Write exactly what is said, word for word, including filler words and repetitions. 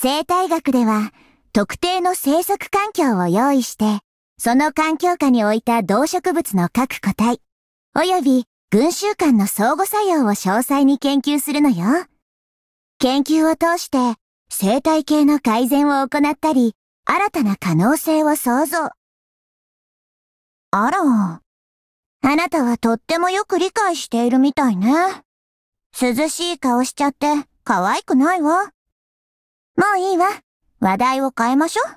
生態学では、特定の生息環境を用意して、その環境下に置いた動植物の各個体、および群衆間の相互作用を詳細に研究するのよ。研究を通して、生態系の改善を行ったり、新たな可能性を創造。あら、あなたはとってもよく理解しているみたいね。涼しい顔しちゃって可愛くないわ。もういいわ。話題を変えましょ。